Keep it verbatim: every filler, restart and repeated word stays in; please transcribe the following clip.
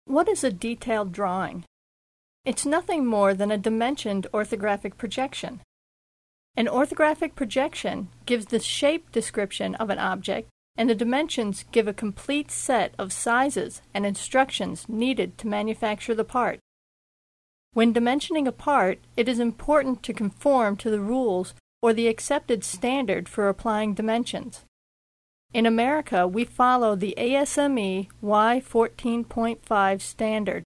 What is a detailed drawing? It's nothing more than a dimensioned orthographic projection. An orthographic projection gives the shape description of an object, and the dimensions give a complete set of sizes and instructions needed to manufacture the part. When dimensioning a part, it is important to conform to the rules or the accepted standard for applying dimensions. In America, we follow the A S M E Y fourteen point five standard.